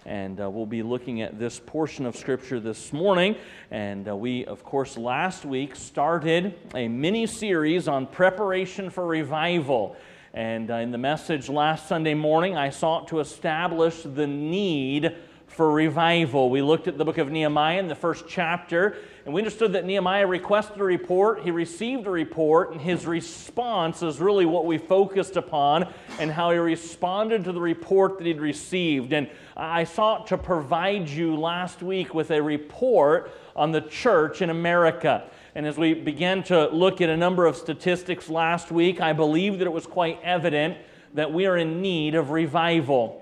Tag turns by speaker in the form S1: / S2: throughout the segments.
S1: And we'll be looking at this portion of Scripture this morning. And we, of course, last week started a mini-series on preparation for revival. And in the message last Sunday morning, I sought to establish the need for revival. We looked at the book of Nehemiah in the first chapter, and we understood that Nehemiah requested a report, he received a report, and his response is really what we focused upon and how he responded to the report that he'd received. And I sought to provide you last week with a report on the church in America. And as we began to look at a number of statistics last week, I believe that it was quite evident that we are in need of revival.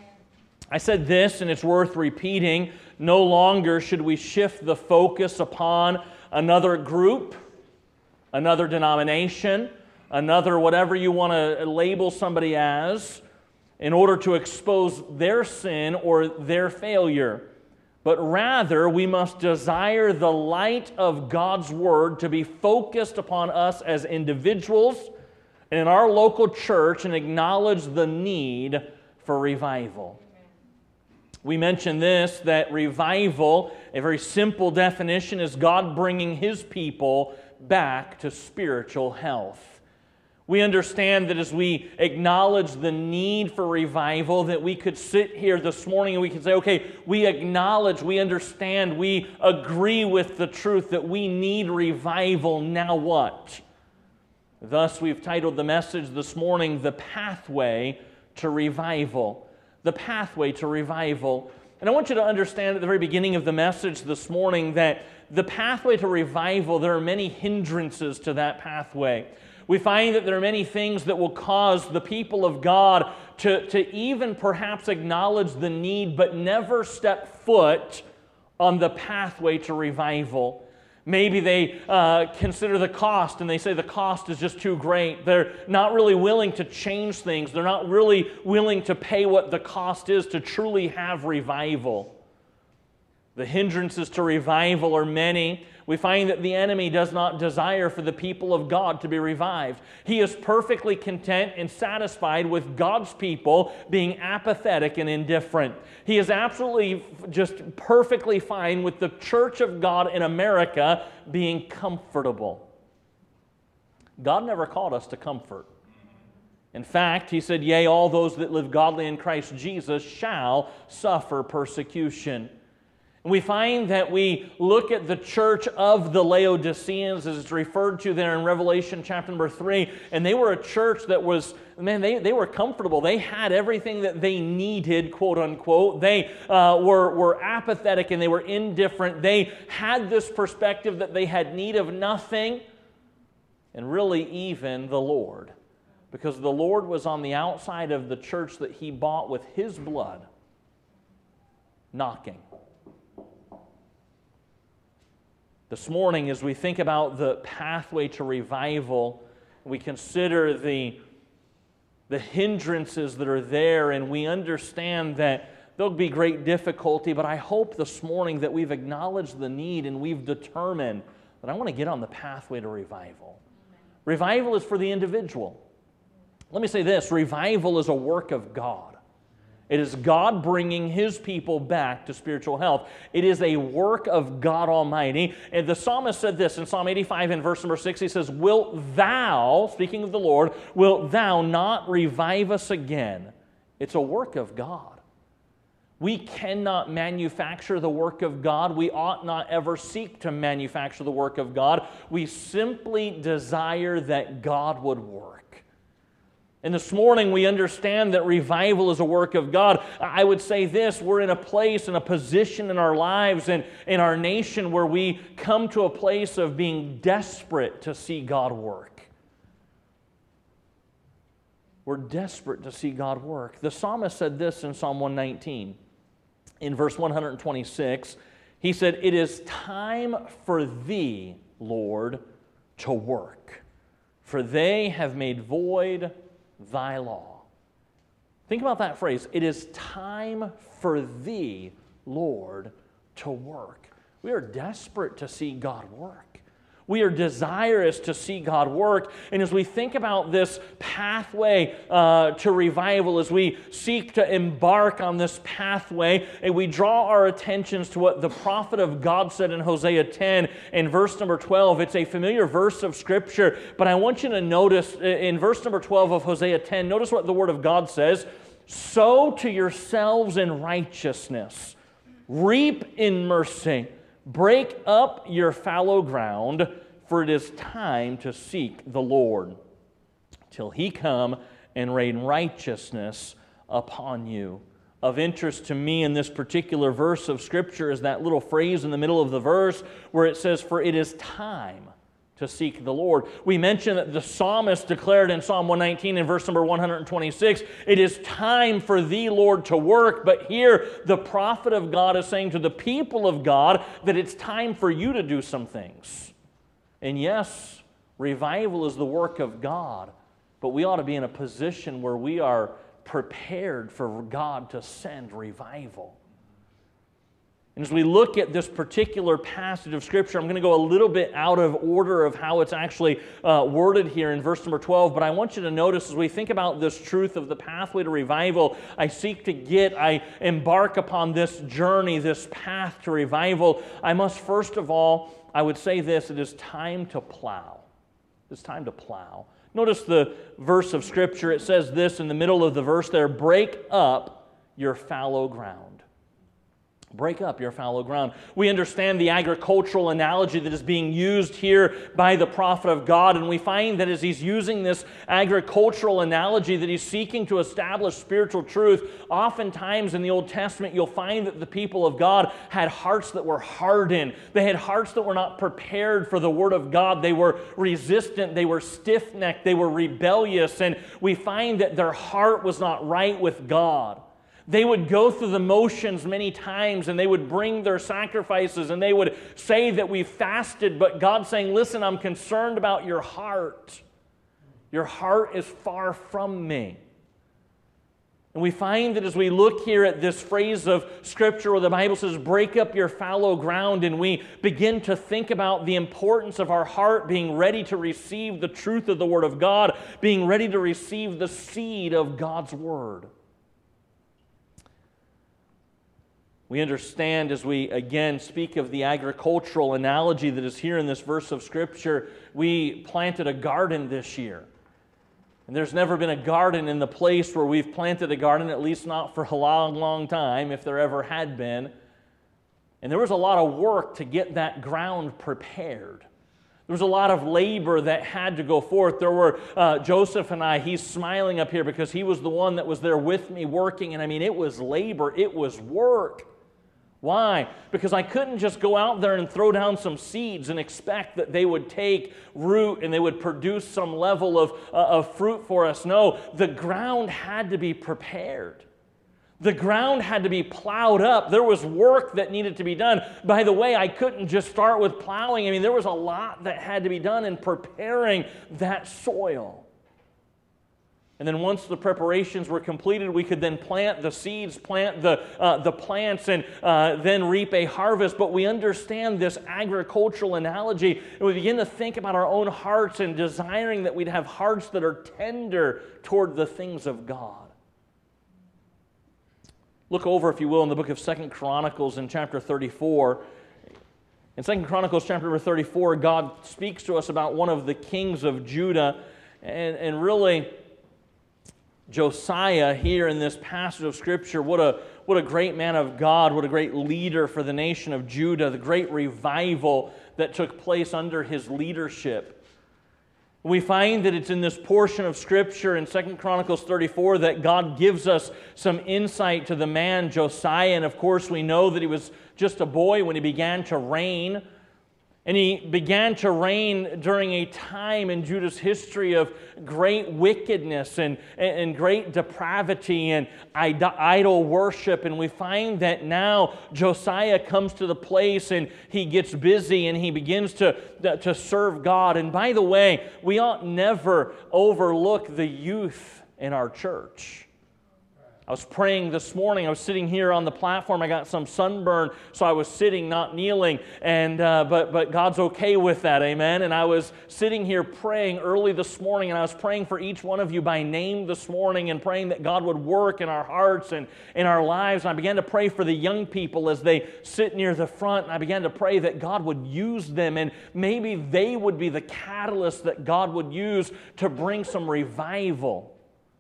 S1: I said this, and it's worth repeating: no longer should we shift the focus upon another group, another denomination, another whatever you want to label somebody as, in order to expose their sin or their failure. But rather, we must desire the light of God's Word to be focused upon us as individuals and in our local church and acknowledge the need for revival. We mentioned this, that revival, a very simple definition, is God bringing His people back to spiritual health. We understand that as we acknowledge the need for revival, that we could sit here this morning and we could say, okay, we acknowledge, we understand, we agree with the truth that we need revival. Now what? Thus, we've titled the message this morning, The Pathway to Revival. The pathway to revival. And I want you to understand at the very beginning of the message this morning that the pathway to revival, there are many hindrances to that pathway. We find that there are many things that will cause the people of God to even perhaps acknowledge the need, but never step foot on the pathway to revival. Maybe they consider the cost, and they say the cost is just too great. They're not really willing to change things. They're not really willing to pay what the cost is to truly have revival. The hindrances to revival are many. We find that the enemy does not desire for the people of God to be revived. He is perfectly content and satisfied with God's people being apathetic and indifferent. He is absolutely just perfectly fine with the church of God in America being comfortable. God never called us to comfort. In fact, He said, yea, all those that live godly in Christ Jesus shall suffer persecution. And we find that we look at the church of the Laodiceans, as it's referred to there in Revelation chapter number 3, and they were a church that was, they were comfortable. They had everything that they needed, quote unquote. They were apathetic and they were indifferent. They had this perspective that they had need of nothing, and really even the Lord. Because the Lord was on the outside of the church that He bought with His blood, knocking. This morning, as we think about the pathway to revival, we consider the hindrances that are there, and we understand that there'll be great difficulty, but I hope this morning that we've acknowledged the need and we've determined that I want to get on the pathway to revival. Revival is for the individual. Let me say this, revival is a work of God. It is God bringing His people back to spiritual health. It is a work of God Almighty. And the psalmist said this in Psalm 85 in verse number 6. He says, wilt thou, speaking of the Lord, wilt thou not revive us again? It's a work of God. We cannot manufacture the work of God. We ought not ever seek to manufacture the work of God. We simply desire that God would work. And this morning we understand that revival is a work of God. I would say this, we're in a place, in a position in our lives and in our nation where we come to a place of being desperate to see God work. We're desperate to see God work. The psalmist said this in Psalm 119. In verse 126, he said, it is time for Thee, Lord, to work, for they have made void Thy law. Think about that phrase. It is time for Thee, Lord, to work. We are desperate to see God work. We are desirous to see God work. And as we think about this pathway to revival, as we seek to embark on this pathway, and we draw our attentions to what the prophet of God said in Hosea 10 in verse number 12. It's a familiar verse of Scripture, but I want you to notice in verse number 12 of Hosea 10, notice what the Word of God says. Sow to yourselves in righteousness, reap in mercy, break up your fallow ground, for it is time to seek the Lord, till He come and rain righteousness upon you. Of interest to me in this particular verse of Scripture is that little phrase in the middle of the verse where it says, for it is time to seek the Lord. We mentioned that the psalmist declared in Psalm 119 in verse number 126, it is time for thee, Lord, to work. But here the prophet of God is saying to the people of God that it's time for you to do some things. And yes, revival is the work of God, but we ought to be in a position where we are prepared for God to send revival. And as we look at this particular passage of Scripture, I'm going to go a little bit out of order of how it's actually worded here in verse number 12, but I want you to notice as we think about this truth of the pathway to revival, I embark upon this journey, this path to revival, I must first of all, I would say this, it is time to plow. It's time to plow. Notice the verse of Scripture, it says this in the middle of the verse there, break up your fallow ground. Break up your fallow ground. We understand the agricultural analogy that is being used here by the prophet of God, and we find that as he's using this agricultural analogy that he's seeking to establish spiritual truth, oftentimes in the Old Testament you'll find that the people of God had hearts that were hardened. They had hearts that were not prepared for the Word of God. They were resistant, they were stiff-necked, they were rebellious, and we find that their heart was not right with God. They would go through the motions many times, and they would bring their sacrifices, and they would say that we fasted, but God's saying, listen, I'm concerned about your heart. Your heart is far from me. And we find that as we look here at this phrase of Scripture where the Bible says, break up your fallow ground, and we begin to think about the importance of our heart being ready to receive the truth of the Word of God, being ready to receive the seed of God's Word. We understand as we again speak of the agricultural analogy that is here in this verse of Scripture, we planted a garden this year. And there's never been a garden in the place where we've planted a garden, at least not for a long, long time, if there ever had been. And there was a lot of work to get that ground prepared. There was a lot of labor that had to go forth. There were Joseph and I, he's smiling up here because he was the one that was there with me working. And I mean, it was labor, it was work. Why? Because I couldn't just go out there and throw down some seeds and expect that they would take root and they would produce some level of fruit for us. No, the ground had to be prepared. The ground had to be plowed up. There was work that needed to be done. By the way, I couldn't just start with plowing. I mean, there was a lot that had to be done in preparing that soil. And then once the preparations were completed, we could then plant the seeds, plant the plants, and then reap a harvest. But we understand this agricultural analogy, and we begin to think about our own hearts and desiring that we'd have hearts that are tender toward the things of God. Look over, if you will, in the book of 2 Chronicles in chapter 34. In 2 Chronicles chapter 34, God speaks to us about one of the kings of Judah, and really Josiah here in this passage of Scripture, what a great man of God, what a great leader for the nation of Judah, the great revival that took place under his leadership. We find that it's in this portion of Scripture in 2 Chronicles 34 that God gives us some insight to the man Josiah, and of course we know that he was just a boy when he began to reign. And he began to reign during a time in Judah's history of great wickedness and great depravity and idol worship. And we find that now Josiah comes to the place and he gets busy and he begins to serve God. And by the way, we ought never overlook the youth in our church. I was praying this morning. I was sitting here on the platform. I got some sunburn, so I was sitting, not kneeling. And but God's okay with that, amen? And I was sitting here praying early this morning, and I was praying for each one of you by name this morning and praying that God would work in our hearts and in our lives. And I began to pray for the young people as they sit near the front, and I began to pray that God would use them, and maybe they would be the catalyst that God would use to bring some revival.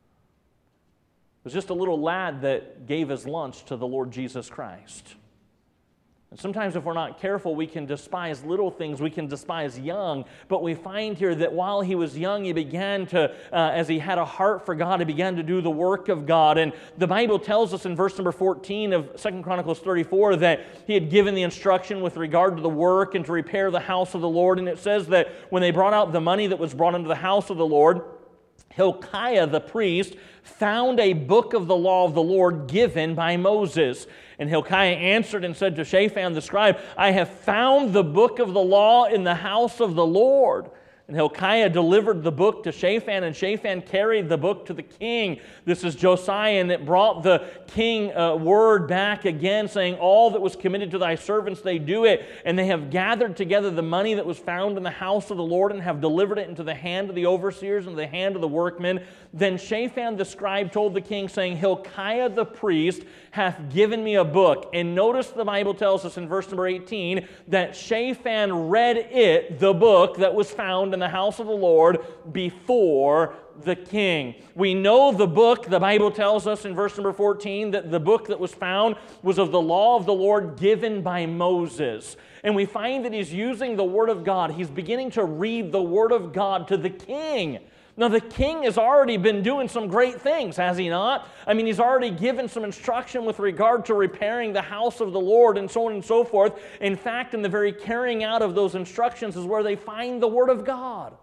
S1: It was just a little lad that gave his lunch to the Lord Jesus Christ. And sometimes if we're not careful, we can despise little things, we can despise young, but we find here that while he was young, he began to, as he had a heart for God, he began to do the work of God. And the Bible tells us in verse number 14 of 2 Chronicles 34 that he had given the instruction with regard to the work and to repair the house of the Lord. And it says that when they brought out the money that was brought into the house of the Lord, Hilkiah the priest found a book of the law of the Lord given by Moses. And Hilkiah answered and said to Shaphan the scribe, I have found the book of the law in the house of the Lord. And Hilkiah delivered the book to Shaphan, and Shaphan carried the book to the king. This is Josiah, and it brought the king word back again, saying, all that was committed to thy servants, they do it. And they have gathered together the money that was found in the house of the Lord, and have delivered it into the hand of the overseers and the hand of the workmen. Then Shaphan the scribe told the king, saying, Hilkiah the priest hath given me a book. And notice the Bible tells us in verse number 18 that Shaphan read it, the book that was found in the house of the Lord, before the king. We know the book, the Bible tells us in verse number 14, that the book that was found was of the law of the Lord given by Moses. And we find that he's using the Word of God. He's beginning to read the Word of God to the king. Now, the king has already been doing some great things, has he not? I mean, he's already given some instruction with regard to repairing the house of the Lord and so on and so forth. In fact, in the very carrying out of those instructions is where they find the Word of God.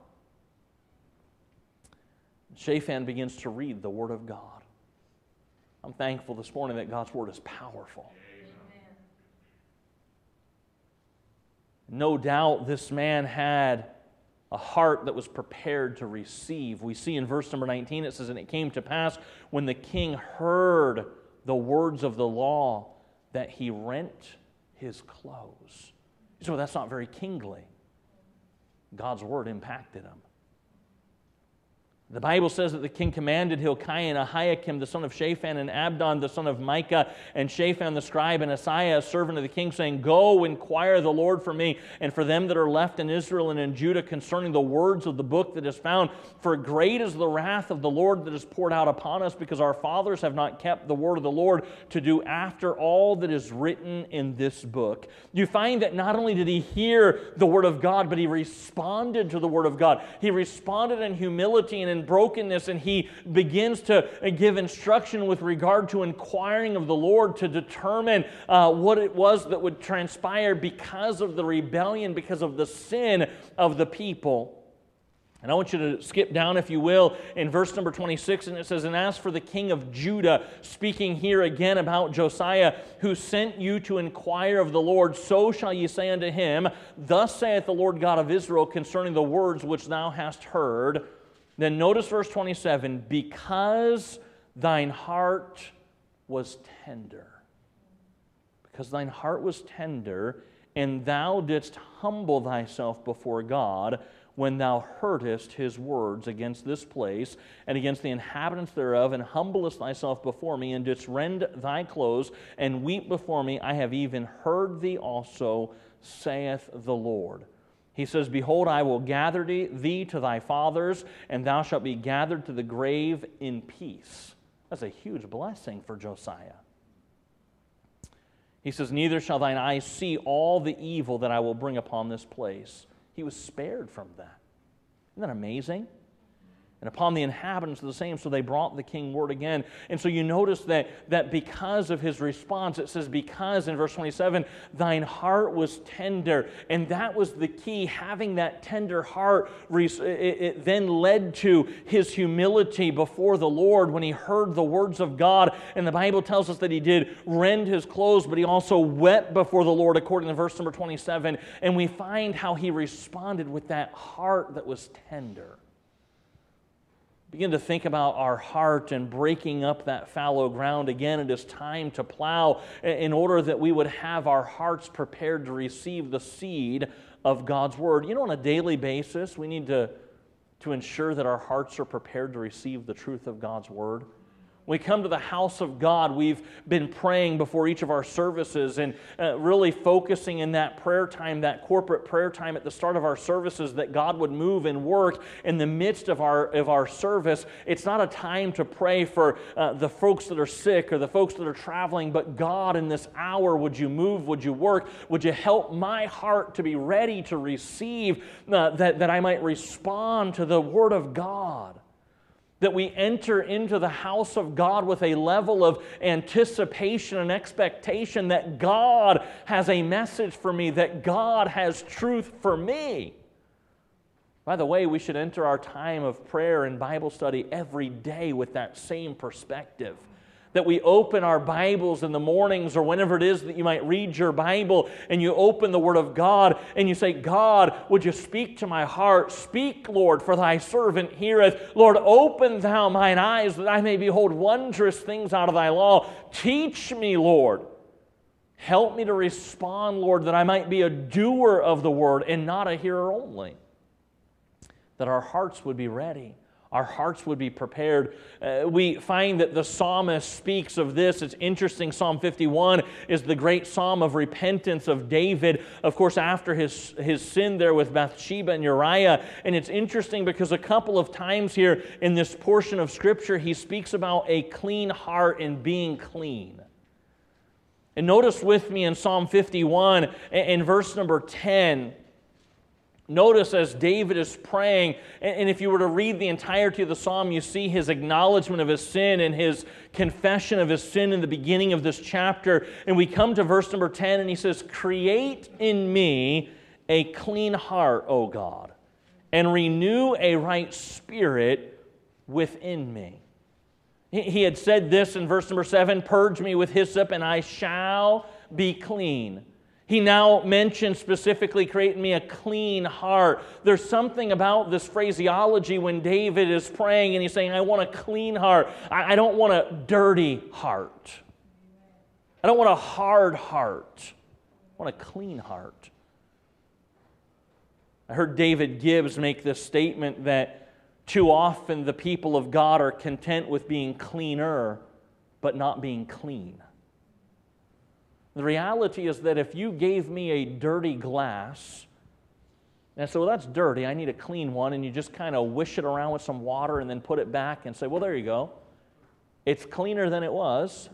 S1: Shaphan begins to read the Word of God. I'm thankful this morning that God's Word is powerful. Amen. No doubt this man had a heart that was prepared to receive. We see in verse number 19, it says, and it came to pass when the king heard the words of the law that he rent his clothes. So that's not very kingly. God's word impacted him. The Bible says that the king commanded Hilkiah and Ahikam, the son of Shaphan, and Abdon, the son of Micah, and Shaphan the scribe, and Asaiah, a servant of the king, saying, go inquire the Lord for me, and for them that are left in Israel and in Judah, concerning the words of the book that is found. For great is the wrath of the Lord that is poured out upon us, because our fathers have not kept the word of the Lord to do after all that is written in this book. You find that not only did he hear the word of God, but he responded to the word of God. He responded in humility and in brokenness, and he begins to give instruction with regard to inquiring of the Lord to determine what it was that would transpire because of the rebellion, because of the sin of the people. And I want you to skip down, if you will, in verse number 26, and it says, and as for the king of Judah, speaking here again about Josiah, who sent you to inquire of the Lord, so shall ye say unto him, thus saith the Lord God of Israel concerning the words which thou hast heard. Then notice verse 27, because thine heart was tender. Because thine heart was tender, and thou didst humble thyself before God, when thou heardest his words against this place, and against the inhabitants thereof, and humblest thyself before me, and didst rend thy clothes, and weep before me, I have even heard thee also, saith the Lord. He says, behold, I will gather thee to thy fathers, and thou shalt be gathered to the grave in peace. That's a huge blessing for Josiah. He says, neither shall thine eyes see all the evil that I will bring upon this place. He was spared from that. Isn't that amazing? And upon the inhabitants of the same, so they brought the king word again. And so you notice that because of his response, it says, because in verse 27, thine heart was tender. And that was the key. Having that tender heart, it then led to his humility before the Lord when he heard the words of God. And the Bible tells us that he did rend his clothes, but he also wept before the Lord, according to verse number 27. And we find how he responded with that heart that was tender. Begin to think about our heart and breaking up that fallow ground. Again, it is time to plow in order that we would have our hearts prepared to receive the seed of God's Word. You know, on a daily basis, we need to ensure that our hearts are prepared to receive the truth of God's Word. When we come to the house of God, we've been praying before each of our services and really focusing in that prayer time, that corporate prayer time at the start of our services, that God would move and work in the midst of our service. It's not a time to pray for the folks that are sick or the folks that are traveling, but God, in this hour, would you move, would you work, would you help my heart to be ready to receive, that I might respond to the Word of God. That we enter into the house of God with a level of anticipation and expectation that God has a message for me, that God has truth for me. By the way, we should enter our time of prayer and Bible study every day with that same perspective. That we open our Bibles in the mornings or whenever it is that you might read your Bible and you open the Word of God and you say, God, would you speak to my heart? Speak, Lord, for thy servant heareth. Lord, open thou mine eyes that I may behold wondrous things out of thy law. Teach me, Lord. Help me to respond, Lord, that I might be a doer of the Word and not a hearer only. That our hearts would be ready. Our hearts would be prepared. We find that the psalmist speaks of this. It's interesting. Psalm 51 is the great psalm of repentance of David, of course, after his sin there with Bathsheba and Uriah. And it's interesting because a couple of times here in this portion of Scripture, he speaks about a clean heart and being clean. And notice with me in Psalm 51, in verse number 10, notice as David is praying, and if you were to read the entirety of the psalm, you see his acknowledgement of his sin and his confession of his sin in the beginning of this chapter. And we come to verse number 10, and he says, "Create in me a clean heart, O God, and renew a right spirit within me." He had said this in verse number 7, "Purge me with hyssop, and I shall be clean." He now mentions specifically, create in me a clean heart. There's something about this phraseology when David is praying and he's saying, I want a clean heart. I don't want a dirty heart. I don't want a hard heart. I want a clean heart. I heard David Gibbs make this statement that too often the people of God are content with being cleaner, but not being clean. The reality is that if you gave me a dirty glass, and I said, well, that's dirty, I need a clean one, and you just kind of wish it around with some water and then put it back and say, well, there you go. It's cleaner than it was.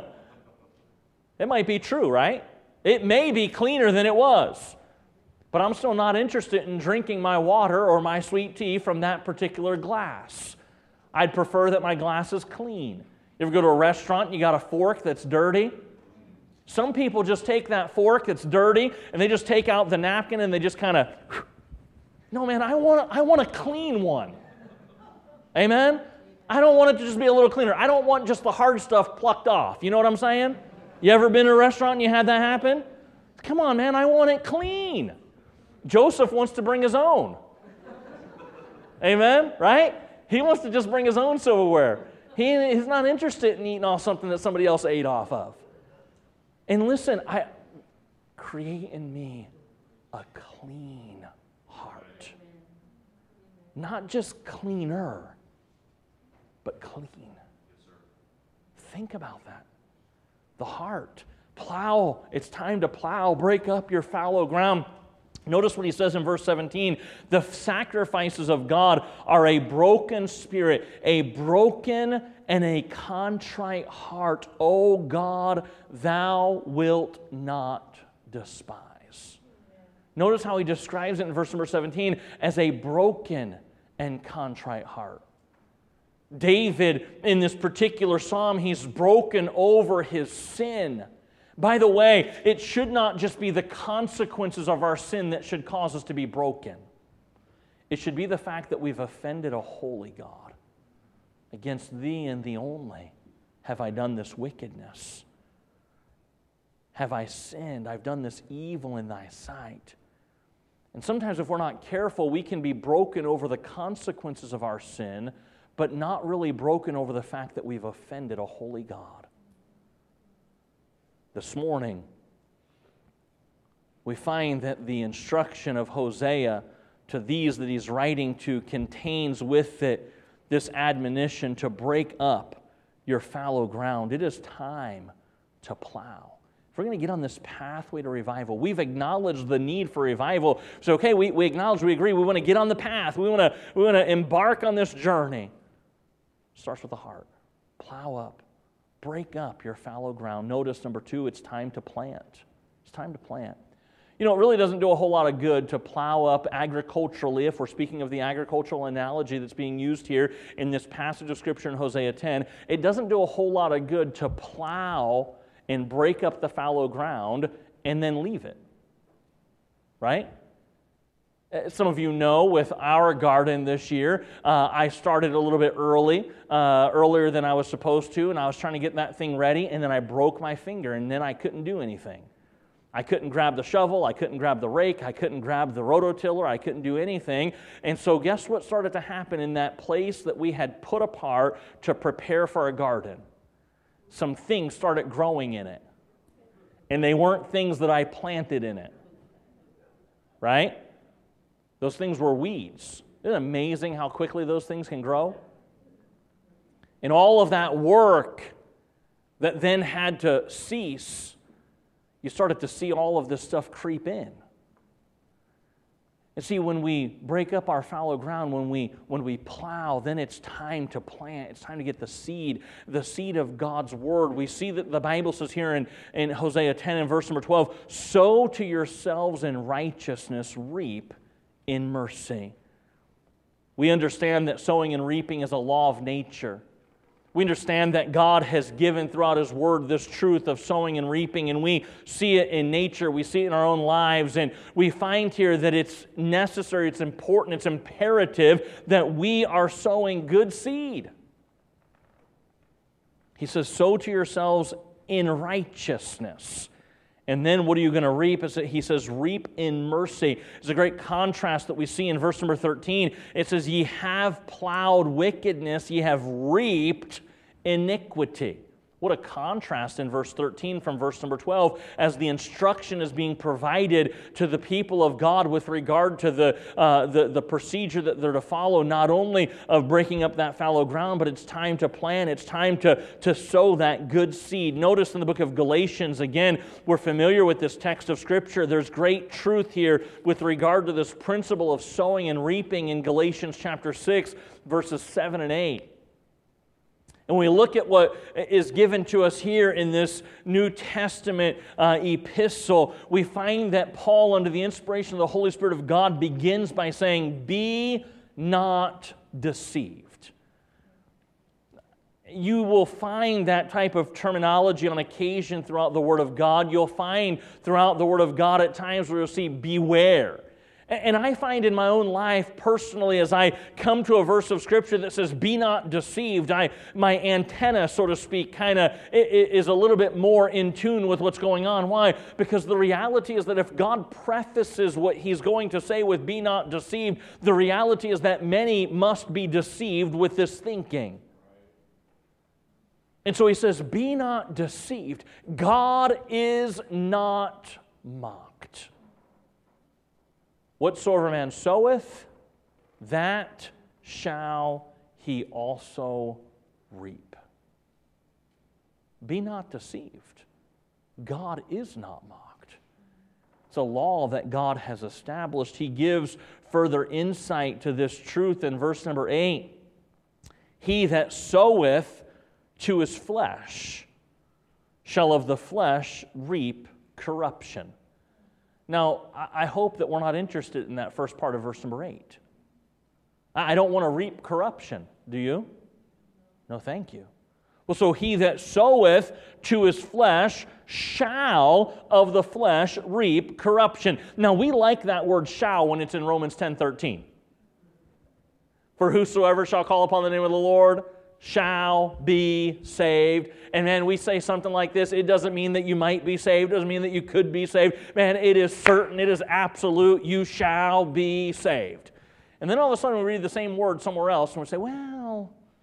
S1: It might be true, right? It may be cleaner than it was, but I'm still not interested in drinking my water or my sweet tea from that particular glass. I'd prefer that my glass is clean. You ever go to a restaurant and you got a fork that's dirty? Some people just take that fork that's dirty and they just take out the napkin and they just kind of, no man, I want a clean one. Amen? I don't want it to just be a little cleaner. I don't want just the hard stuff plucked off. You know what I'm saying? You ever been to a restaurant and you had that happen? Come on, man, I want it clean. Joseph wants to bring his own. Amen? Right? He wants to just bring his own silverware. He's not interested in eating off something that somebody else ate off of. And listen, create in me a clean heart. Not just cleaner, but clean. Think about that. The heart. Plow. It's time to plow. Break up your fallow ground. Notice what he says in verse 17. The sacrifices of God are a broken spirit, a broken and a contrite heart, O God, thou wilt not despise. Notice how he describes it in verse number 17 as a broken and contrite heart. David, in this particular psalm, he's broken over his sin. By the way, it should not just be the consequences of our sin that should cause us to be broken. It should be the fact that we've offended a holy God. Against thee and thee only have I done this wickedness. Have I sinned? I've done this evil in thy sight. And sometimes if we're not careful, we can be broken over the consequences of our sin, but not really broken over the fact that we've offended a holy God. This morning, we find that the instruction of Hosea to these that he's writing to contains with it this admonition to break up your fallow ground. It is time to plow. If we're going to get on this pathway to revival, we've acknowledged the need for revival. So, okay, we acknowledge, we agree, we want to get on the path. We want to embark on this journey. It starts with the heart. Plow up. Break up your fallow ground. Notice, number 2, it's time to plant. It's time to plant. You know, it really doesn't do a whole lot of good to plow up agriculturally, if we're speaking of the agricultural analogy that's being used here in this passage of Scripture in Hosea 10. It doesn't do a whole lot of good to plow and break up the fallow ground and then leave it. Right? Some of you know with our garden this year, I started a little bit earlier than I was supposed to, and I was trying to get that thing ready, and then I broke my finger, and then I couldn't do anything. I couldn't grab the shovel, I couldn't grab the rake, I couldn't grab the rototiller, I couldn't do anything. And so guess what started to happen in that place that we had put apart to prepare for a garden? Some things started growing in it. And they weren't things that I planted in it. Right? Those things were weeds. Isn't it amazing how quickly those things can grow? And all of that work that then had to cease, you started to see all of this stuff creep in. And see, when we break up our fallow ground, when we plow, then it's time to plant. It's time to get the seed of God's Word. We see that the Bible says here in Hosea 10 and verse number 12, sow to yourselves in righteousness, reap in mercy. We understand that sowing and reaping is a law of nature. We understand that God has given throughout His Word this truth of sowing and reaping, and we see it in nature, we see it in our own lives, and we find here that it's necessary, it's important, it's imperative that we are sowing good seed. He says, sow to yourselves in righteousness. And then what are you going to reap? He says, reap in mercy. It's a great contrast that we see in verse number 13. It says, ye have plowed wickedness, ye have reaped iniquity. What a contrast in verse 13 from verse number 12 as the instruction is being provided to the people of God with regard to the procedure that they're to follow, not only of breaking up that fallow ground, but it's time to plant, it's time to sow that good seed. Notice in the book of Galatians, again, we're familiar with this text of Scripture. There's great truth here with regard to this principle of sowing and reaping in Galatians chapter 6, verses 7 and 8. And we look at what is given to us here in this New Testament epistle, we find that Paul, under the inspiration of the Holy Spirit of God, begins by saying, be not deceived. You will find that type of terminology on occasion throughout the Word of God. You'll find throughout the Word of God at times where you'll see beware. And I find in my own life, personally, as I come to a verse of Scripture that says, be not deceived, my antenna, so to speak, kind of is a little bit more in tune with what's going on. Why? Because the reality is that if God prefaces what He's going to say with be not deceived, the reality is that many must be deceived with this thinking. And so He says, be not deceived. God is not mocked. Whatsoever man soweth, that shall he also reap. Be not deceived. God is not mocked. It's a law that God has established. He gives further insight to this truth in verse number 8. He that soweth to his flesh shall of the flesh reap corruption. Now, I hope that we're not interested in that first part of verse number 8. I don't want to reap corruption. Do you? No, thank you. Well, so he that soweth to his flesh shall of the flesh reap corruption. Now, we like that word shall when it's in Romans 10:13. For whosoever shall call upon the name of the Lord shall be saved. And man, we say something like this, it doesn't mean that you might be saved, it doesn't mean that you could be saved. Man, it is certain, it is absolute, you shall be saved. And then all of a sudden we read the same word somewhere else and we say, well,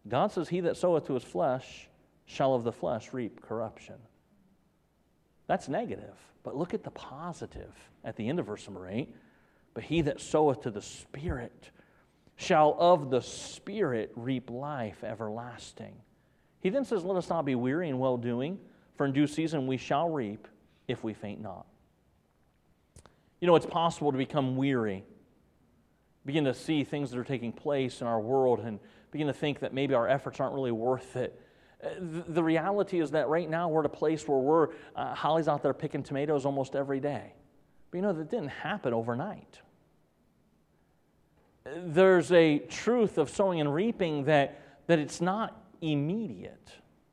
S1: God says, he that soweth to his flesh shall of the flesh reap corruption. That's negative. But look at the positive at the end of verse number 8. But he that soweth to the Spirit shall of the Spirit reap life everlasting. He then says, let us not be weary in well-doing, for in due season we shall reap if we faint not. You know, it's possible to become weary, begin to see things that are taking place in our world, and begin to think that maybe our efforts aren't really worth it. The reality is that right now we're at a place where Holly's out there picking tomatoes almost every day. But you know, that didn't happen overnight. There's a truth of sowing and reaping that it's not immediate.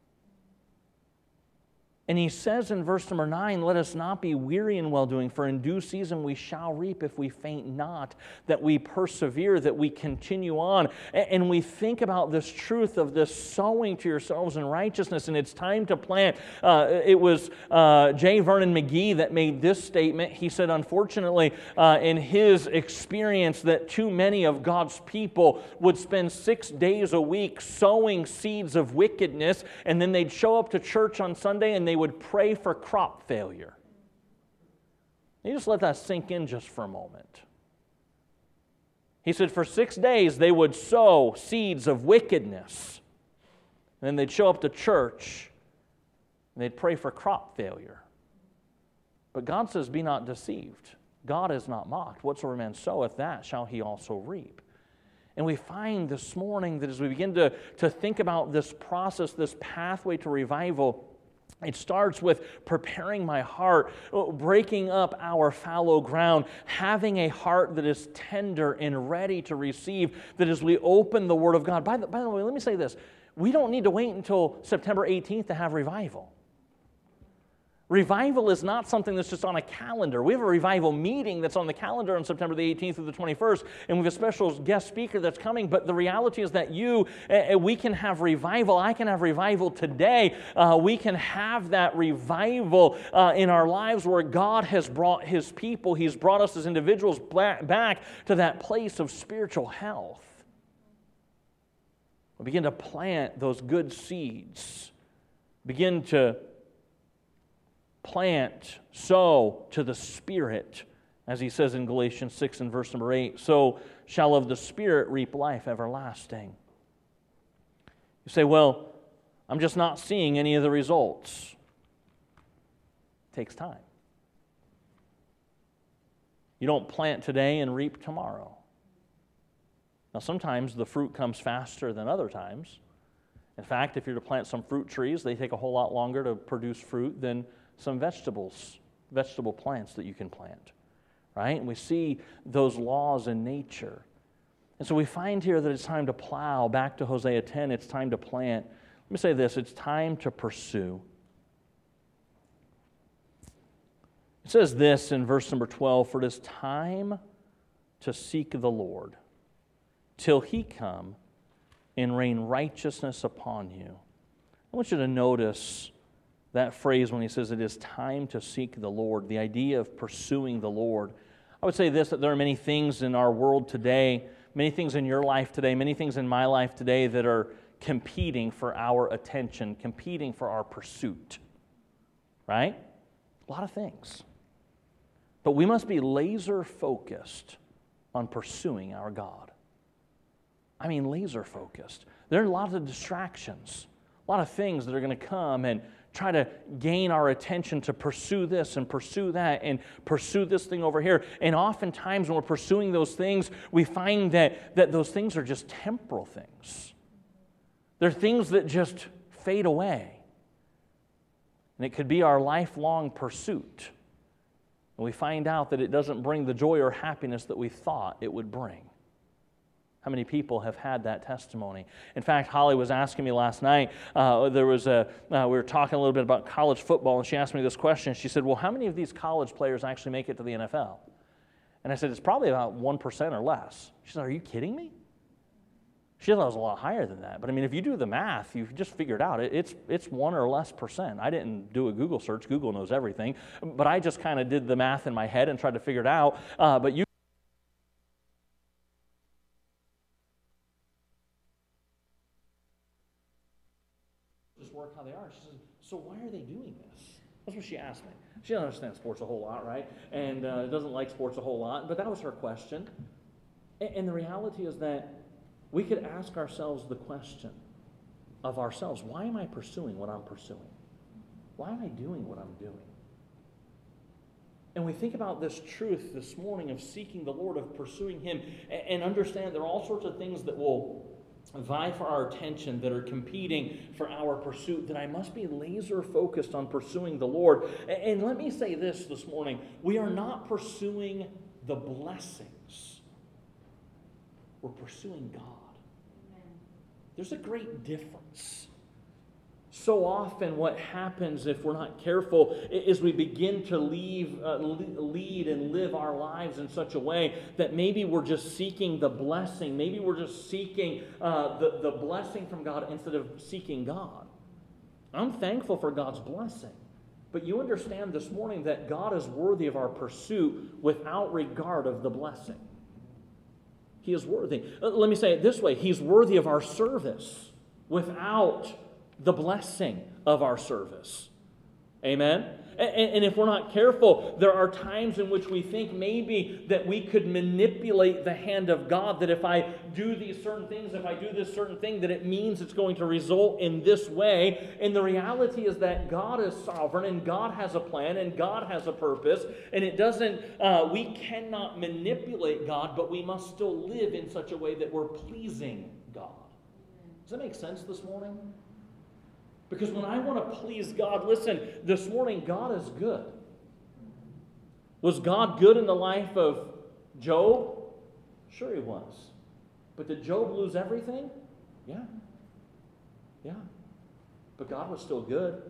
S1: And he says in verse number 9, let us not be weary in well-doing, for in due season we shall reap if we faint not, that we persevere, that we continue on. And we think about this truth of this sowing to yourselves in righteousness, and it's time to plant. It was J. Vernon McGee that made this statement. He said, unfortunately, in his experience, that too many of God's people would spend 6 days a week sowing seeds of wickedness, and then they'd show up to church on Sunday and they would pray for crop failure. You just let that sink in just for a moment. He said for 6 days they would sow seeds of wickedness. And then they'd show up to church and they'd pray for crop failure. But God says, be not deceived. God is not mocked. Whatsoever man soweth, that shall he also reap. And we find this morning that as we begin to think about this process, this pathway to revival, it starts with preparing my heart, breaking up our fallow ground, having a heart that is tender and ready to receive, that as we open the Word of God. By the way, let me say this. We don't need to wait until September 18th to have revival. Revival is not something that's just on a calendar. We have a revival meeting that's on the calendar on September the 18th through the 21st, and we have a special guest speaker that's coming, but the reality is that we can have revival. I can have revival today. We can have that revival in our lives where God has brought His people, He's brought us as individuals back to that place of spiritual health. We begin to plant those good seeds, begin to plant, sow to the Spirit, as he says in Galatians 6 and verse number 8, so shall of the Spirit reap life everlasting. You say, well, I'm just not seeing any of the results. It takes time. You don't plant today and reap tomorrow. Now, sometimes the fruit comes faster than other times. In fact, if you're to plant some fruit trees, they take a whole lot longer to produce fruit than some vegetable plants that you can plant, right? And we see those laws in nature. And so we find here that it's time to plow. Back to Hosea 10, it's time to plant. Let me say this, it's time to pursue. It says this in verse number 12, for it is time to seek the Lord till He come and rain righteousness upon you. I want you to notice that phrase when he says it is time to seek the Lord, the idea of pursuing the Lord. I would say this, that there are many things in our world today, many things in your life today, many things in my life today that are competing for our attention, competing for our pursuit, right? A lot of things. But we must be laser focused on pursuing our God. I mean, laser focused. There are a lot of distractions, a lot of things that are going to come and try to gain our attention to pursue this and pursue that and pursue this thing over here. And oftentimes when we're pursuing those things, we find that those things are just temporal things. They're things that just fade away. And it could be our lifelong pursuit. And we find out that it doesn't bring the joy or happiness that we thought it would bring. How many people have had that testimony? In fact, Holly was asking me last night, we were talking a little bit about college football, and she asked me this question. She said, well, how many of these college players actually make it to the NFL? And I said, it's probably about 1% or less. She said, are you kidding me? She thought it was a lot higher than that. But I mean, if you do the math, you just figured out it's 1 or less percent. I didn't do a Google search. Google knows everything. But I just kind of did the math in my head and tried to figure it out. But you how they are. She says, so why are they doing this? That's what she asked me. She doesn't understand sports a whole lot, right? And doesn't like sports a whole lot, but that was her question. And the reality is that we could ask ourselves the question of ourselves, why am I pursuing what I'm pursuing? Why am I doing what I'm doing? And we think about this truth this morning of seeking the Lord, of pursuing Him, and understand there are all sorts of things that will vie for our attention, that are competing for our pursuit, that I must be laser focused on pursuing the Lord. And let me say this morning, we are not pursuing the blessings. We're pursuing God. Amen. There's a great difference. So often what happens if we're not careful is we begin to lead and live our lives in such a way that maybe we're just seeking the blessing. Maybe we're just seeking the blessing from God instead of seeking God. I'm thankful for God's blessing. But you understand this morning that God is worthy of our pursuit without regard of the blessing. He is worthy. Let me say it this way. He's worthy of our service without the blessing of our service. Amen? And if we're not careful, there are times in which we think maybe that we could manipulate the hand of God, that if I do these certain things, if I do this certain thing, that it means it's going to result in this way. And the reality is that God is sovereign, and God has a plan, and God has a purpose, and it doesn't, we cannot manipulate God, but we must still live in such a way that we're pleasing God. Does that make sense this morning? Because when I want to please God, listen, this morning, God is good. Was God good in the life of Job? Sure he was. But did Job lose everything? Yeah. Yeah. But God was still good.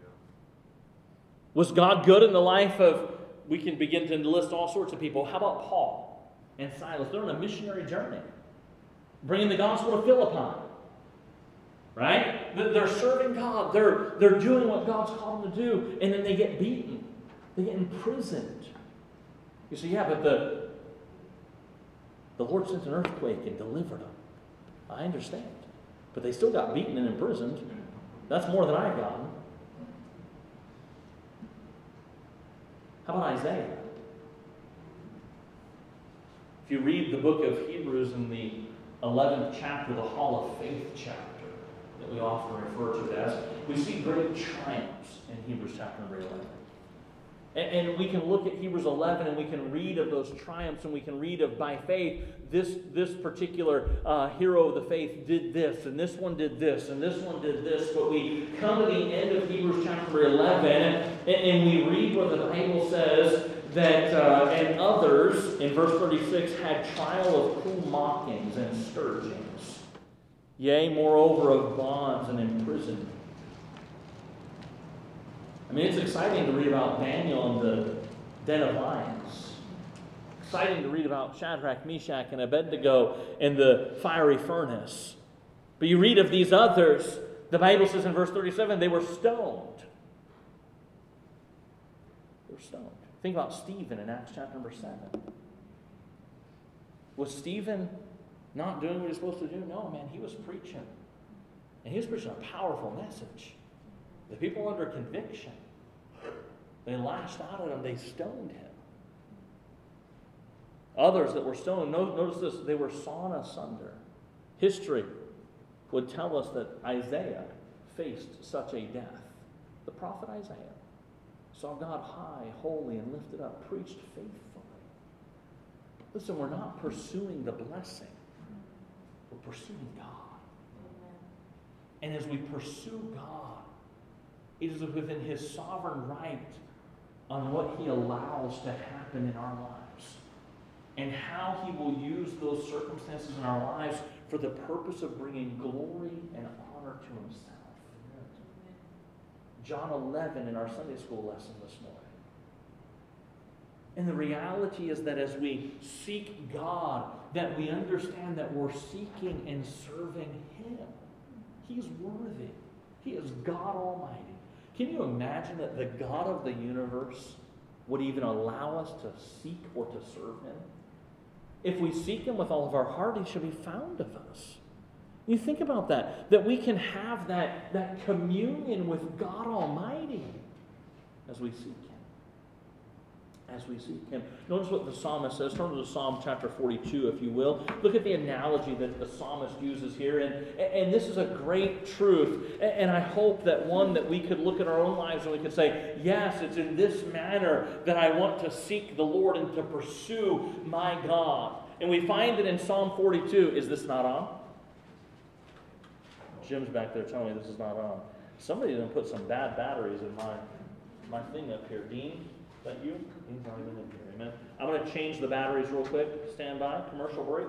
S1: Was God good in the life of, we can begin to list all sorts of people. How about Paul and Silas? They're on a missionary journey, bringing the gospel to Philippi. Right? They're serving God. They're doing what God's called them to do. And then they get beaten. They get imprisoned. You say, yeah, but the Lord sent an earthquake and delivered them. I understand. But they still got beaten and imprisoned. That's more than I've gotten. How about Isaiah? If you read the book of Hebrews in the 11th chapter, the Hall of Faith chapter, that we often refer to it as, we see great triumphs in Hebrews chapter number 11. And we can look at Hebrews 11 and we can read of those triumphs, and we can read of, by faith, this particular hero of the faith did this, and this one did this, and this one did this. But we come to the end of Hebrews chapter 11 and we read what the Bible says that, and others, in verse 36, had trial of cruel mockings and scourgings. Yea, moreover, of bonds and imprisonment. I mean, it's exciting to read about Daniel in the den of lions. Exciting to read about Shadrach, Meshach, and Abednego in the fiery furnace. But you read of these others, the Bible says in verse 37, they were stoned. They were stoned. Think about Stephen in Acts chapter number 7. Was Stephen not doing what he's supposed to do? No, man, he was preaching. And he was preaching a powerful message. The people were under conviction. They lashed out at him. They stoned him. Others that were stoned, notice this, they were sawn asunder. History would tell us that Isaiah faced such a death. The prophet Isaiah saw God high, holy, and lifted up, preached faithfully. Listen, we're not pursuing the blessing. We're pursuing God. Amen. And as we pursue God, it is within His sovereign right on what He allows to happen in our lives and how He will use those circumstances in our lives for the purpose of bringing glory and honor to Himself. Amen. John 11 in our Sunday school lesson this morning. And the reality is that as we seek God, that we understand that we're seeking and serving Him. He's worthy. He is God Almighty. Can you imagine that the God of the universe would even allow us to seek or to serve Him? If we seek Him with all of our heart, He shall be found of us. You think about that we can have that communion with God Almighty as we seek Him. As we seek Him. Notice what the psalmist says. Turn to Psalm chapter 42, if you will. Look at the analogy that the psalmist uses here. And this is a great truth. And I hope that we could look at our own lives and we could say, yes, it's in this manner that I want to seek the Lord and to pursue my God. And we find it in Psalm 42. Is this not on? Jim's back there telling me this is not on. Somebody done put some bad batteries in my thing up here. Dean, is that you? Dean's not even in here. Amen. I'm going to change the batteries real quick. Stand by. Commercial break.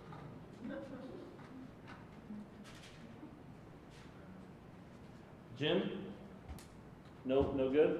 S1: Jim? No good?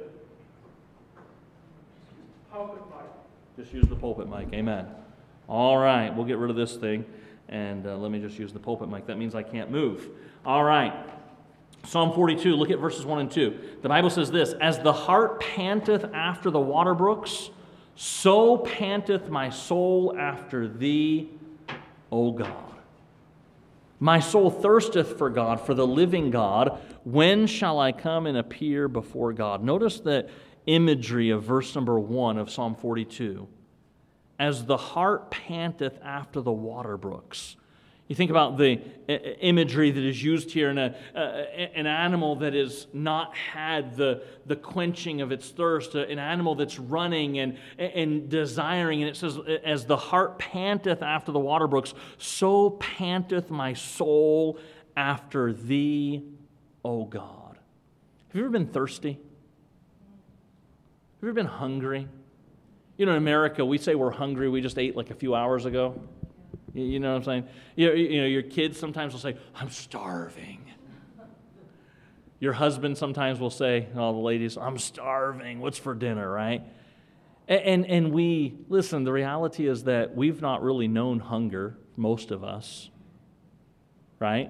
S2: Pulpit mic.
S1: Just use the pulpit mic. Amen. All right. We'll get rid of this thing. And let me just use the pulpit mic. That means I can't move. All right. Psalm 42, look at verses 1 and 2. The Bible says this, as the hart panteth after the water brooks, so panteth my soul after thee, O God. My soul thirsteth for God, for the living God. When shall I come and appear before God? Notice the imagery of verse number 1 of Psalm 42. As the hart panteth after the water brooks. You think about the imagery that is used here in an animal that has not had the quenching of its thirst, an animal that's running and desiring. And it says, as the hart panteth after the water brooks, so panteth my soul after thee, O God. Have you ever been thirsty? Have you ever been hungry? You know, in America, we say we're hungry. We just ate like a few hours ago. You know what I'm saying? You know, your kids sometimes will say, I'm starving. Your husband sometimes will say, the ladies, I'm starving. What's for dinner, right? And we, listen, the reality is that we've not really known hunger, most of us, right?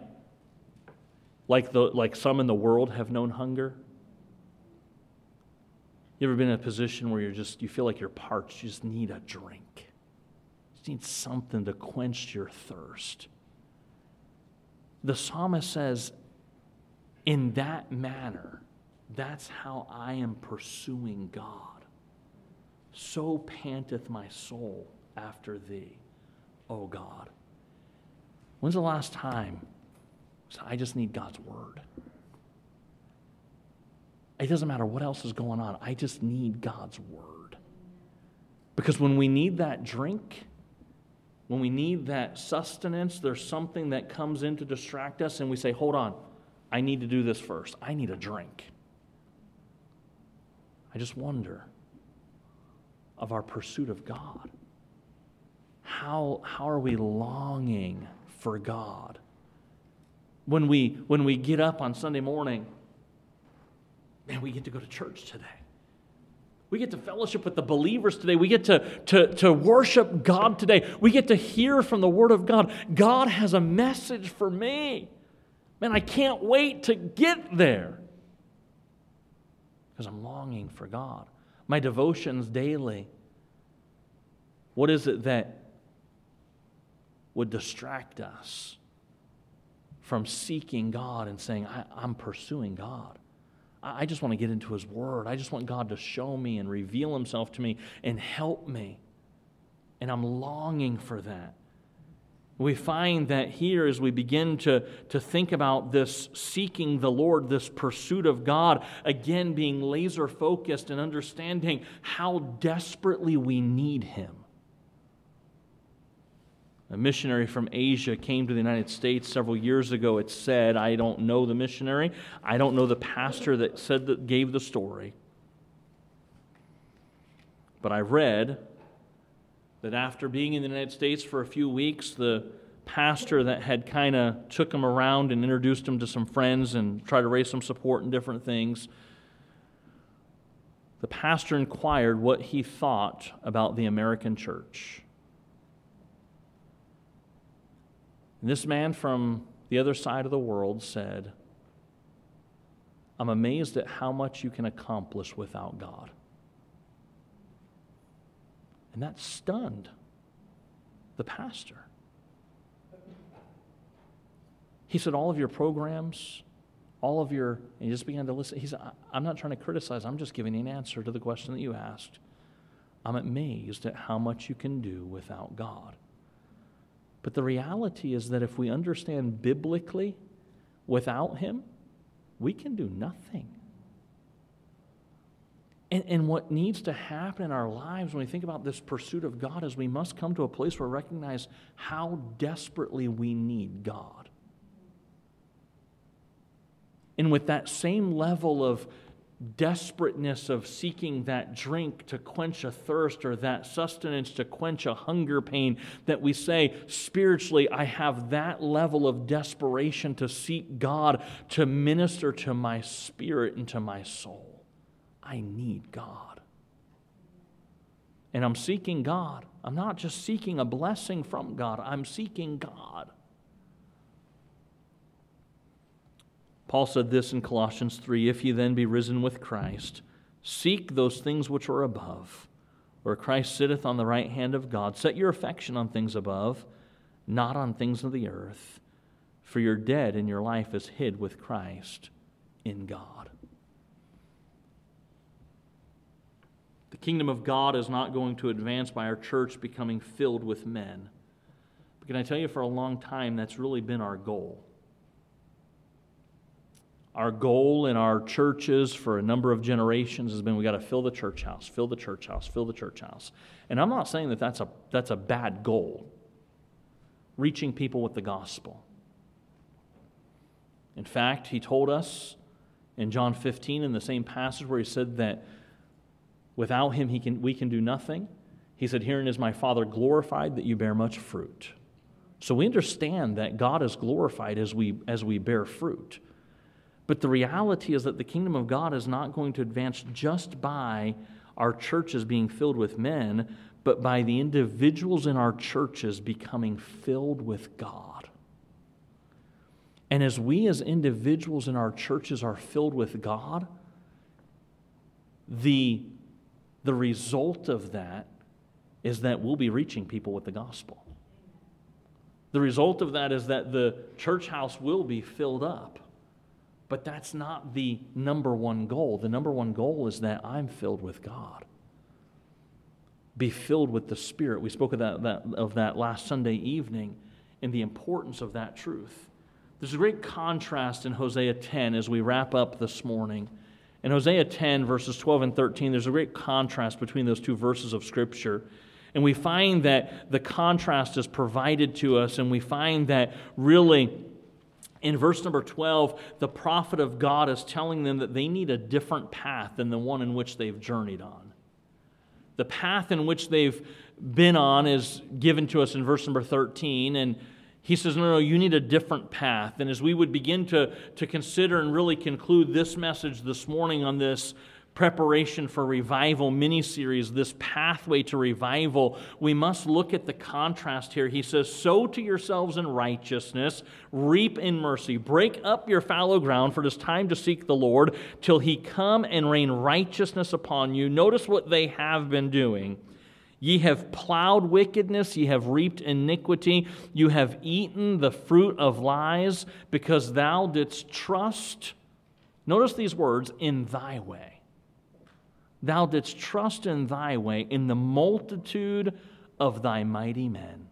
S1: Like some in the world have known hunger. You ever been in a position where you feel like you're parched, you just need a drink? You need something to quench your thirst. The psalmist says, in that manner, that's how I am pursuing God. So panteth my soul after thee, O God. When's the last time I just need God's word? It doesn't matter what else is going on. I just need God's word. Because when we need that drink, when we need that sustenance, there's something that comes in to distract us, and we say, hold on, I need to do this first. I need a drink. I just wonder of our pursuit of God. How are we longing for God? When we get up on Sunday morning, man, we get to go to church today. We get to fellowship with the believers today. We get to worship God today. We get to hear from the Word of God. God has a message for me. Man, I can't wait to get there because I'm longing for God. My devotions daily, what is it that would distract us from seeking God and saying, I'm pursuing God? I just want to get into His Word. I just want God to show me and reveal Himself to me and help me. And I'm longing for that. We find that here as we begin to think about this seeking the Lord, this pursuit of God, again being laser focused and understanding how desperately we need Him. A missionary from Asia came to the United States several years ago. It said, I don't know the missionary. I don't know the pastor that gave the story. But I read that after being in the United States for a few weeks, the pastor that had kind of took him around and introduced him to some friends and tried to raise some support and different things, the pastor inquired what he thought about the American church. And this man from the other side of the world said, I'm amazed at how much you can accomplish without God. And that stunned the pastor. He said, all of your programs, and he just began to listen. He said, I'm not trying to criticize. I'm just giving you an answer to the question that you asked. I'm amazed at how much you can do without God. But the reality is that if we understand biblically, without Him, we can do nothing. And what needs to happen in our lives when we think about this pursuit of God is we must come to a place where we recognize how desperately we need God. And with that same level of desperateness of seeking that drink to quench a thirst or that sustenance to quench a hunger pain, that we say, spiritually, I have that level of desperation to seek God to minister to my spirit and to my soul. I need God. And I'm seeking God. I'm not just seeking a blessing from God. I'm seeking God. Paul said this in Colossians 3, if ye then be risen with Christ, seek those things which are above, where Christ sitteth on the right hand of God. Set your affection on things above, not on things of the earth, for you're dead and your life is hid with Christ in God. The kingdom of God is not going to advance by our church becoming filled with men. But can I tell you, for a long time, that's really been our goal. Our goal in our churches for a number of generations has been we got to fill the church house, fill the church house, fill the church house. And I'm not saying that that's a bad goal, reaching people with the gospel. In fact, he told us in John 15 in the same passage where he said that without him we can do nothing. He said, herein is my Father glorified, that you bear much fruit. So we understand that God is glorified as we bear fruit. But the reality is that the kingdom of God is not going to advance just by our churches being filled with men, but by the individuals in our churches becoming filled with God. And as we as individuals in our churches are filled with God, the result of that is that we'll be reaching people with the gospel. The result of that is that the church house will be filled up. But that's not the number one goal. The number one goal is that I'm filled with God. Be filled with the Spirit. We spoke of that last Sunday evening and the importance of that truth. There's a great contrast in Hosea 10 as we wrap up this morning. In Hosea 10, verses 12 and 13, there's a great contrast between those two verses of Scripture. And we find that the contrast is provided to us, and we find that really in verse number 12, the prophet of God is telling them that they need a different path than the one in which they've journeyed on. The path in which they've been on is given to us in verse number 13, and he says, no, you need a different path. And as we would begin to consider and really conclude this message this morning on this preparation for revival mini-series, this pathway to revival, we must look at the contrast here. He says, sow to yourselves in righteousness, reap in mercy, break up your fallow ground, for it is time to seek the Lord till He come and rain righteousness upon you. Notice what they have been doing. Ye have plowed wickedness, ye have reaped iniquity, you have eaten the fruit of lies, because thou didst trust, notice these words, in thy way. Thou didst trust in thy way, in the multitude of thy mighty men.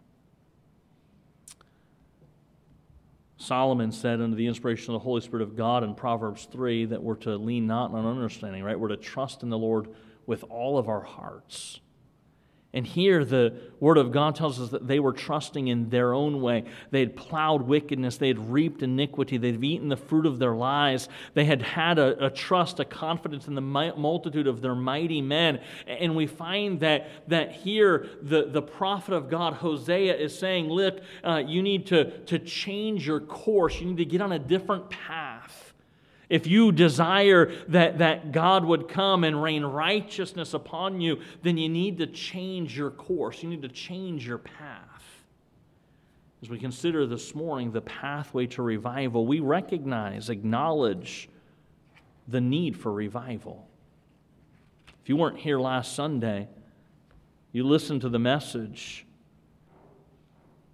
S1: Solomon said under the inspiration of the Holy Spirit of God in Proverbs 3 that we're to lean not on understanding, right? We're to trust in the Lord with all of our hearts. And here the Word of God tells us that they were trusting in their own way. They had plowed wickedness. They had reaped iniquity. They'd eaten the fruit of their lies. They had had a trust, a confidence in the multitude of their mighty men. And we find that here the prophet of God, Hosea, is saying, look, you need to change your course. You need to get on a different path. If you desire that God would come and rain righteousness upon you, then you need to change your course. You need to change your path. As we consider this morning the pathway to revival, we acknowledge the need for revival. If you weren't here last Sunday, you listened to the message.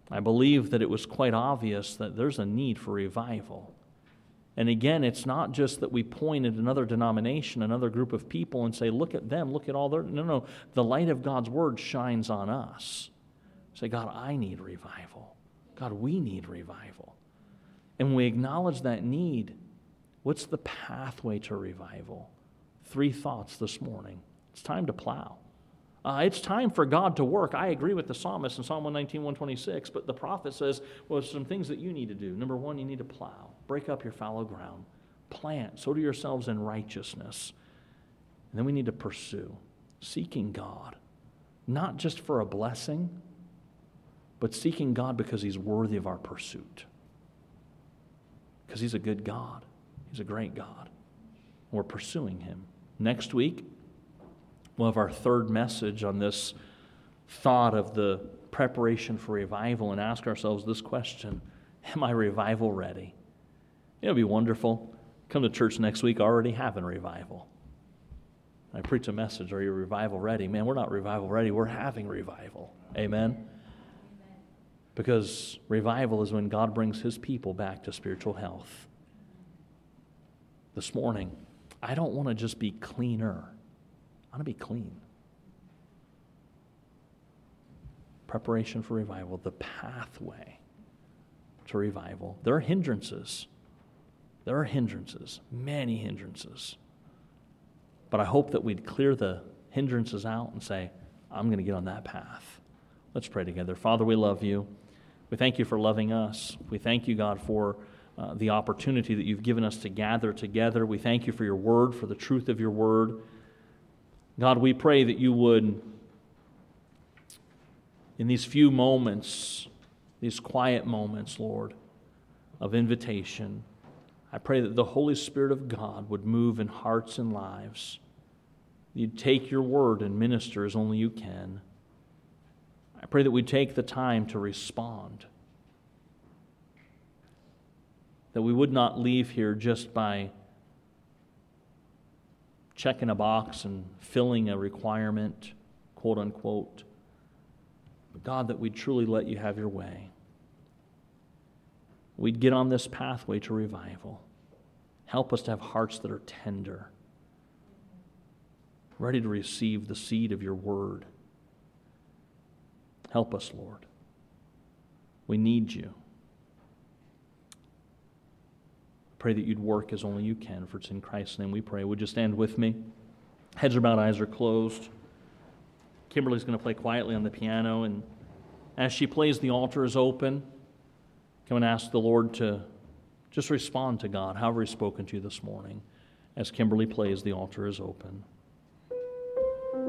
S1: I believe that it was quite obvious that there's a need for revival. And again, it's not just that we point at another denomination, another group of people, and say, look at them, look at all their... No. The light of God's Word shines on us. Say, God, I need revival. God, we need revival. And when we acknowledge that need, what's the pathway to revival? 3 thoughts this morning. It's time to plow. It's time for God to work. I agree with the psalmist in Psalm 119, 126, but the prophet says, well, some things that you need to do. Number 1, you need to plow. Break up your fallow ground. Plant. Sow to yourselves in righteousness. And then we need to pursue, seeking God, not just for a blessing, but seeking God because He's worthy of our pursuit. Because He's a good God. He's a great God. We're pursuing Him. Next week, we'll have our 3rd message on this thought of the preparation for revival and ask ourselves this question: am I revival ready? It would be wonderful. Come to church next week already having revival. I preach a message, are you revival ready? Man, we're not revival ready, we're having revival. Amen? Because revival is when God brings His people back to spiritual health. This morning, I don't want to just be cleaner. I want to be clean. Preparation for revival, the pathway to revival. There are hindrances. There are hindrances, many hindrances. But I hope that we'd clear the hindrances out and say, I'm going to get on that path. Let's pray together. Father, we love You. We thank You for loving us. We thank You, God, for the opportunity that You've given us to gather together. We thank You for Your word, for the truth of Your word. God, we pray that You would, in these few moments, these quiet moments, Lord, of invitation, I pray that the Holy Spirit of God would move in hearts and lives. You'd take Your word and minister as only You can. I pray that we'd take the time to respond. That we would not leave here just by checking a box and filling a requirement, quote unquote. But God, that we'd truly let You have Your way. We'd get on this pathway to revival. Help us to have hearts that are tender, ready to receive the seed of Your word. Help us, Lord. We need You. Pray that You'd work as only You can, for it's in Christ's name we pray. Would you stand with me? Heads are bowed, eyes are closed. Kimberly's going to play quietly on the piano, and as she plays, the altar is open. Come and ask the Lord to just respond to God, however He's spoken to you this morning. As Kimberly plays, the altar is open.